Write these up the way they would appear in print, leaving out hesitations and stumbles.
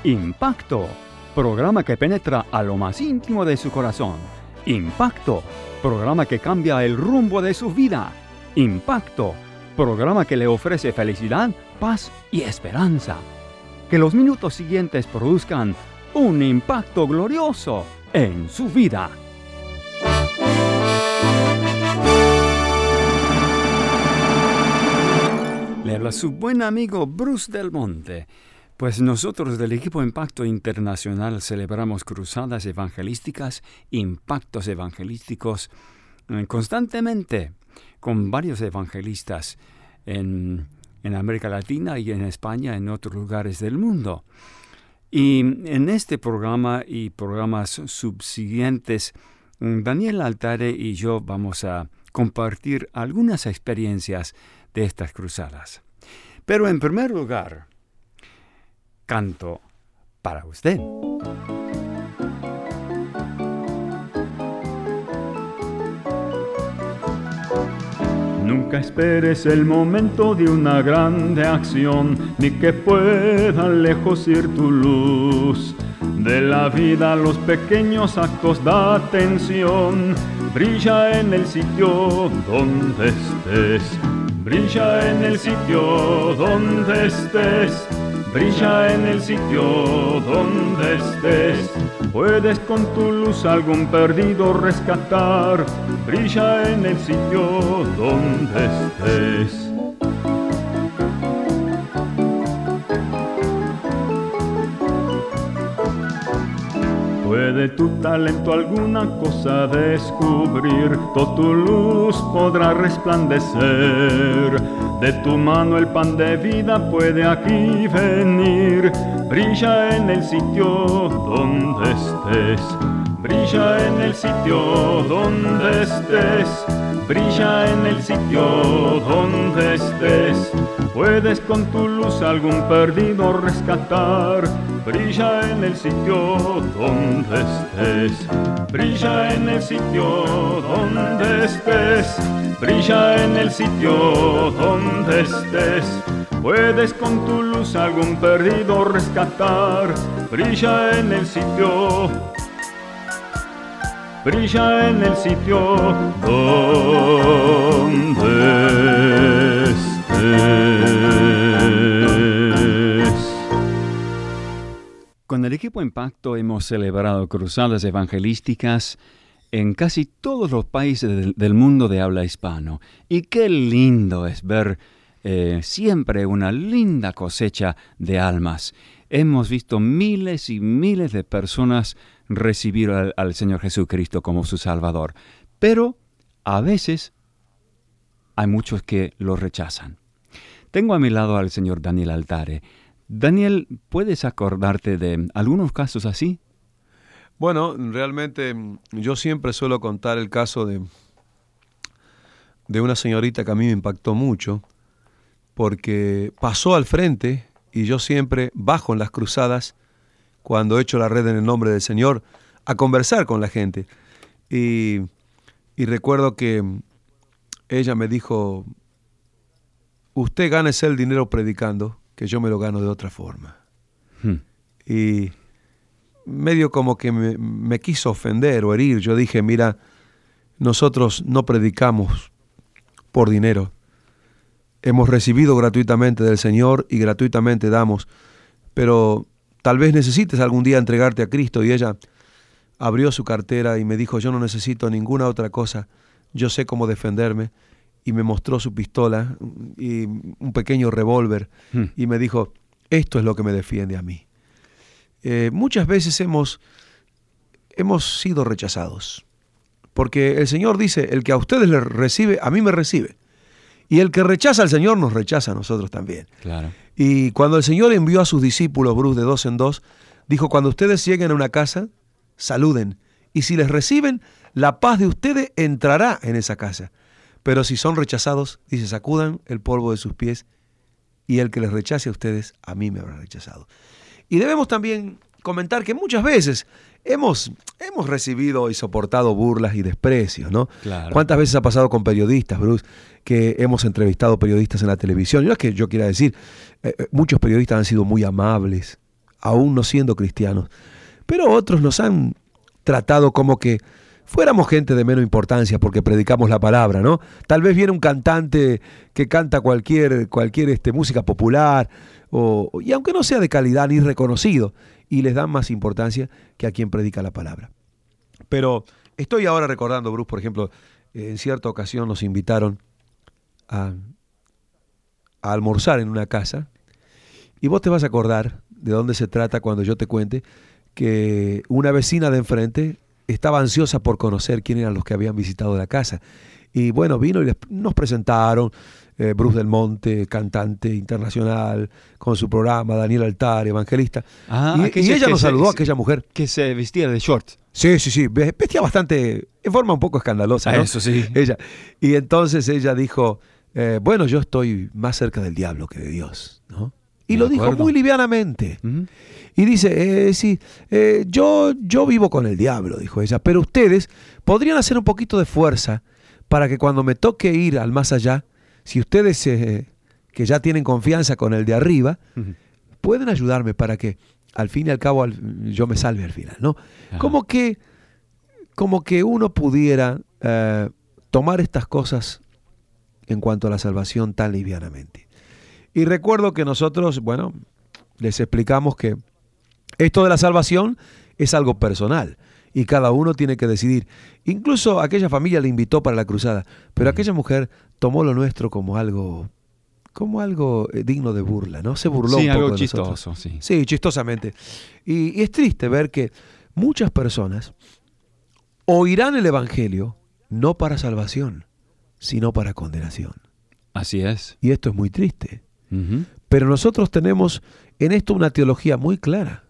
Impacto, programa que penetra a lo más íntimo de su corazón. Impacto, programa que cambia el rumbo de su vida. Impacto, programa que le ofrece felicidad, paz y esperanza. Que los minutos siguientes produzcan un impacto glorioso en su vida. Le habla su buen amigo Bruce Del Monte. Pues nosotros del equipo Impacto Internacional celebramos cruzadas evangelísticas, impactos evangelísticos constantemente con varios evangelistas en América Latina y en España, en otros lugares del mundo. Y en este programa y programas subsiguientes, Daniel Altare y yo vamos a compartir algunas experiencias de estas cruzadas. Pero en primer lugar, canto para usted. Nunca esperes el momento de una grande acción, ni que pueda lejos ir tu luz. De la vida los pequeños actos da atención, brilla en el sitio donde estés. Brilla en el sitio donde estés, brilla en el sitio donde estés. Puedes con tu luz algún perdido rescatar, brilla en el sitio donde estés. Puede tu talento alguna cosa descubrir, toda tu luz podrá resplandecer. De tu mano el pan de vida puede aquí venir, brilla en el sitio donde estés. Brilla en el sitio donde estés, brilla en el sitio donde estés. Puedes con tu luz algún perdido rescatar, brilla en el sitio donde estés. Brilla en el sitio donde estés, brilla en el sitio donde estés. Puedes con tu luz algún perdido rescatar, brilla en el sitio. Brilla en el sitio donde estés. Con el equipo Impacto hemos celebrado cruzadas evangelísticas en casi todos los países del mundo de habla hispano. Y qué lindo es ver siempre una linda cosecha de almas. Hemos visto miles y miles de personas recibir al Señor Jesucristo como su Salvador. Pero a veces hay muchos que lo rechazan. Tengo a mi lado al señor Daniel Altare. Daniel, ¿puedes acordarte de algunos casos así? Bueno, realmente yo siempre suelo contar el caso de una señorita que a mí me impactó mucho, porque pasó al frente y yo siempre bajo en las cruzadas, cuando echo la red en el nombre del Señor, a conversar con la gente. Y recuerdo que ella me dijo, usted gánese el dinero predicando, que yo me lo gano de otra forma. Y medio como que me quiso ofender o herir. Yo dije, mira, nosotros no predicamos por dinero. Hemos recibido gratuitamente del Señor y gratuitamente damos, pero tal vez necesites algún día entregarte a Cristo. Y ella abrió su cartera y me dijo, yo no necesito ninguna otra cosa, yo sé cómo defenderme. Y me mostró su pistola y un pequeño revólver y me dijo, esto es lo que me defiende a mí. Muchas veces hemos sido rechazados, porque el Señor dice, el que a ustedes les recibe, a mí me recibe. Y el que rechaza al Señor nos rechaza a nosotros también. Claro. Y cuando el Señor envió a sus discípulos, Bruce, de 2 en 2, dijo, cuando ustedes lleguen a una casa, saluden. Y si les reciben, la paz de ustedes entrará en esa casa. Pero si son rechazados, dice, sacudan el polvo de sus pies, y el que les rechace a ustedes, a mí me habrá rechazado. Y debemos también comentar que muchas veces hemos recibido y soportado burlas y desprecios, ¿no? Claro. ¿Cuántas veces ha pasado con periodistas, Bruce, que hemos entrevistado periodistas en la televisión? No es que yo quiera decir, muchos periodistas han sido muy amables, aún no siendo cristianos. Pero otros nos han tratado como que fuéramos gente de menos importancia porque predicamos la palabra, ¿no? Tal vez viene un cantante que canta cualquier música popular, y aunque no sea de calidad ni reconocido, y les dan más importancia que a quien predica la palabra. Pero estoy ahora recordando, Bruce, por ejemplo, en cierta ocasión nos invitaron a almorzar en una casa, y vos te vas a acordar de dónde se trata cuando yo te cuente que una vecina de enfrente estaba ansiosa por conocer quién eran los que habían visitado la casa. Y bueno, vino y nos presentaron, Bruce Del Monte, cantante internacional, con su programa, Daniel Altar, evangelista. Y ella nos saludó, aquella mujer. Que se vestía de shorts. Sí, vestía bastante, en forma un poco escandalosa, ¿no? Eso sí. Ella. Y entonces ella dijo, bueno, yo estoy más cerca del diablo que de Dios, ¿no? Y lo dijo muy livianamente. Uh-huh. Y dice, yo vivo con el diablo, dijo ella, pero ustedes podrían hacer un poquito de fuerza para que cuando me toque ir al más allá, si ustedes que ya tienen confianza con el de arriba, uh-huh, pueden ayudarme para que al fin y al cabo yo me salve al final, ¿no? Como que uno pudiera tomar estas cosas en cuanto a la salvación tan livianamente. Y recuerdo que nosotros, bueno, les explicamos que esto de la salvación es algo personal y cada uno tiene que decidir. Incluso aquella familia le invitó para la cruzada, pero aquella mujer tomó lo nuestro como algo digno de burla, ¿no? Se burló un poco algo de chistoso, nosotros. Sí, chistosamente. Y es triste ver que muchas personas oirán el evangelio no para salvación, sino para condenación. Así es. Y esto es muy triste. Uh-huh. Pero nosotros tenemos en esto una teología muy clara.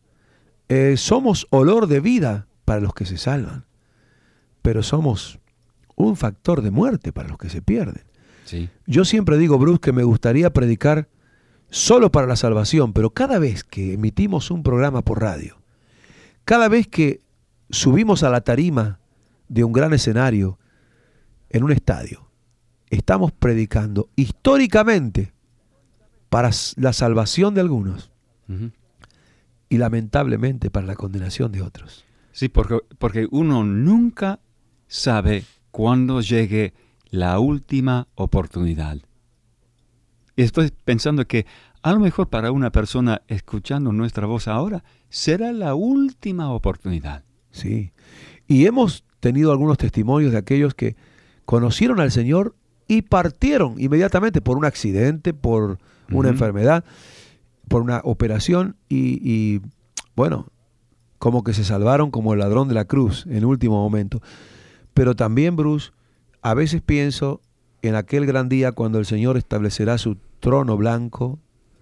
Somos olor de vida para los que se salvan, pero somos un factor de muerte para los que se pierden. Sí. Yo siempre digo, Bruce, que me gustaría predicar solo para la salvación, pero cada vez que emitimos un programa por radio, cada vez que subimos a la tarima de un gran escenario en un estadio, estamos predicando históricamente para la salvación de algunos, uh-huh, y lamentablemente para la condenación de otros. Sí, porque uno nunca sabe cuándo llegue la última oportunidad. Estoy pensando que a lo mejor para una persona escuchando nuestra voz ahora será la última oportunidad. Sí, y hemos tenido algunos testimonios de aquellos que conocieron al Señor y partieron inmediatamente por un accidente, por una enfermedad, por una operación y bueno, como que se salvaron como el ladrón de la cruz en último momento. Pero también, Bruce, a veces pienso en aquel gran día cuando el Señor establecerá su trono blanco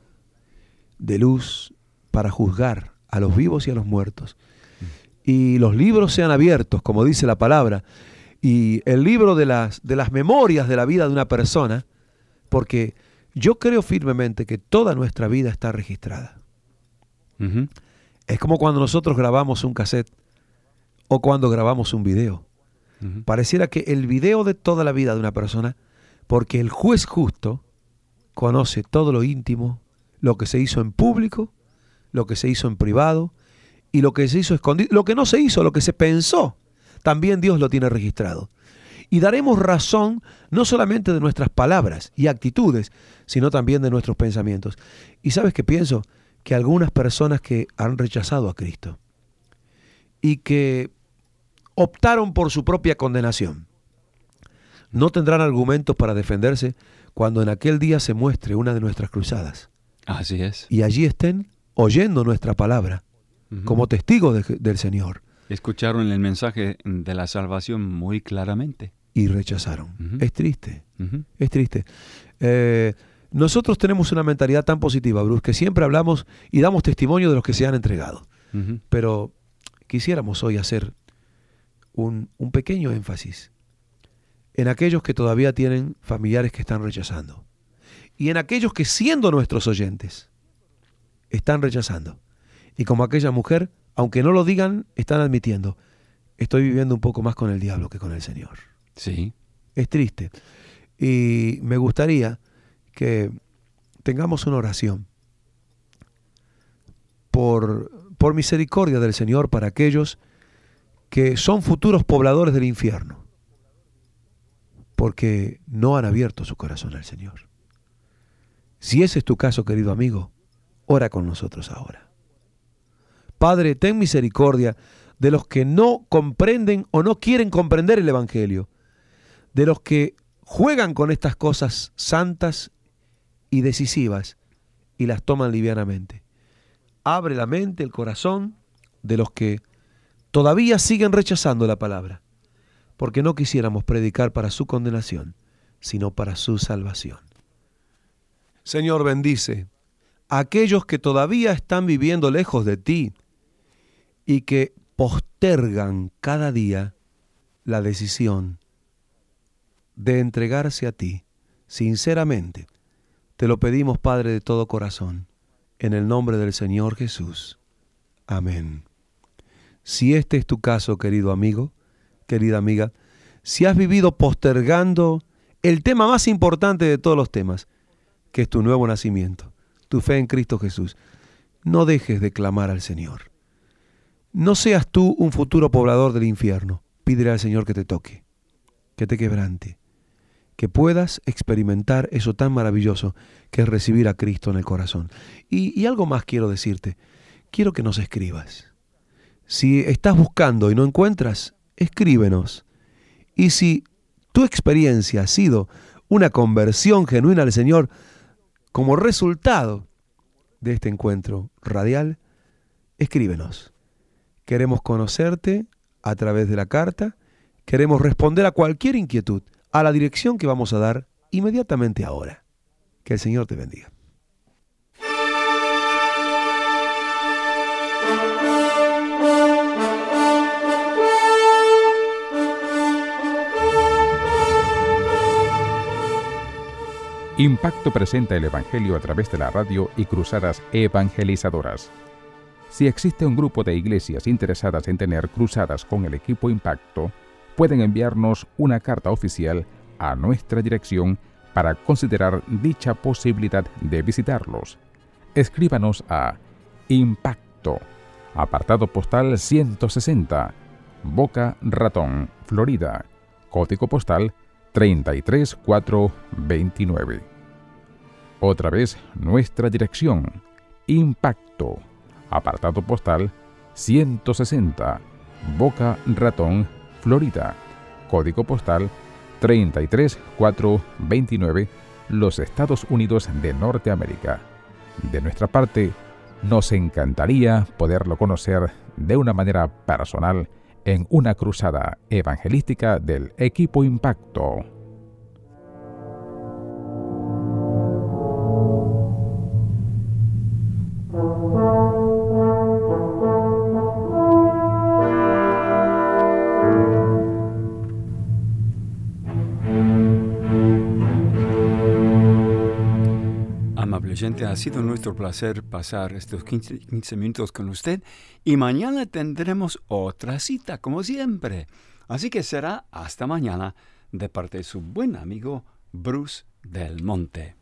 de luz para juzgar a los vivos y a los muertos. Y los libros sean abiertos, como dice la palabra, y el libro de las memorias de la vida de una persona, porque yo creo firmemente que toda nuestra vida está registrada. Uh-huh. Es como cuando nosotros grabamos un cassette o cuando grabamos un video. Uh-huh. Pareciera que el video de toda la vida de una persona, porque el juez justo conoce todo lo íntimo, lo que se hizo en público, lo que se hizo en privado y lo que se hizo escondido, lo que no se hizo, lo que se pensó, también Dios lo tiene registrado. Y daremos razón no solamente de nuestras palabras y actitudes, sino también de nuestros pensamientos. ¿Y sabes qué pienso? Que algunas personas que han rechazado a Cristo y que optaron por su propia condenación, no tendrán argumentos para defenderse cuando en aquel día se muestre una de nuestras cruzadas. Así es. Y allí estén oyendo nuestra palabra, uh-huh, como testigos del Señor. Escucharon el mensaje de la salvación muy claramente. Y rechazaron. Uh-huh. Es triste. Uh-huh. Es triste. Nosotros tenemos una mentalidad tan positiva, Bruce, que siempre hablamos y damos testimonio de los que se han entregado. Uh-huh. Pero quisiéramos hoy hacer un pequeño énfasis en aquellos que todavía tienen familiares que están rechazando. Y en aquellos que, siendo nuestros oyentes, están rechazando. Y como aquella mujer, aunque no lo digan, están admitiendo: estoy viviendo un poco más con el diablo que con el Señor. Sí. Es triste. Y me gustaría que tengamos una oración por misericordia del Señor para aquellos que son futuros pobladores del infierno, porque no han abierto su corazón al Señor. Si ese es tu caso, querido amigo, ora con nosotros ahora. Padre, ten misericordia de los que no comprenden o no quieren comprender el Evangelio, de los que juegan con estas cosas santas y decisivas y las toman livianamente. Abre la mente, el corazón de los que todavía siguen rechazando la palabra, porque no quisiéramos predicar para su condenación, sino para su salvación. Señor, bendice a aquellos que todavía están viviendo lejos de ti y que postergan cada día la decisión de entregarse a ti sinceramente. Te lo pedimos, Padre, de todo corazón, en el nombre del Señor Jesús. Amén. Si este es tu caso, querido amigo, querida amiga, si has vivido postergando el tema más importante de todos los temas, que es tu nuevo nacimiento, tu fe en Cristo Jesús, no dejes de clamar al Señor. No seas tú un futuro poblador del infierno. Pídele al Señor que te toque, que te quebrante, que puedas experimentar eso tan maravilloso que es recibir a Cristo en el corazón. Y algo más quiero decirte. Quiero que nos escribas. Si estás buscando y no encuentras, escríbenos. Y si tu experiencia ha sido una conversión genuina al Señor como resultado de este encuentro radial, escríbenos. Queremos conocerte a través de la carta. Queremos responder a cualquier inquietud a la dirección que vamos a dar inmediatamente ahora. Que el Señor te bendiga. Impacto presenta el Evangelio a través de la radio y cruzadas evangelizadoras. Si existe un grupo de iglesias interesadas en tener cruzadas con el equipo Impacto, pueden enviarnos una carta oficial a nuestra dirección para considerar dicha posibilidad de visitarlos. Escríbanos a Impacto, apartado postal 160, Boca Ratón, Florida, código postal 33429. Otra vez nuestra dirección, Impacto, apartado postal 160, Boca Ratón, Florida, código postal 33429, los Estados Unidos de Norteamérica. De nuestra parte, nos encantaría poderlo conocer de una manera personal en una cruzada evangelística del equipo Impacto. Oyente, ha sido nuestro placer pasar estos 15 minutos con usted y mañana tendremos otra cita, como siempre. Así que será hasta mañana de parte de su buen amigo Bruce Del Monte.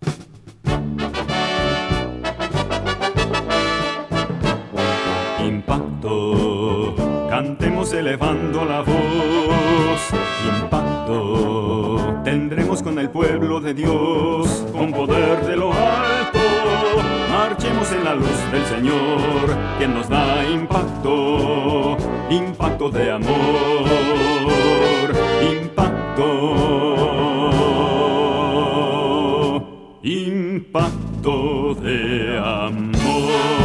Impacto, cantemos elevando la voz. Impacto, tendremos con el pueblo de Dios, con poder de lo alto. Marchemos en la luz del Señor, quien nos da impacto, impacto de amor. Impacto, impacto de amor.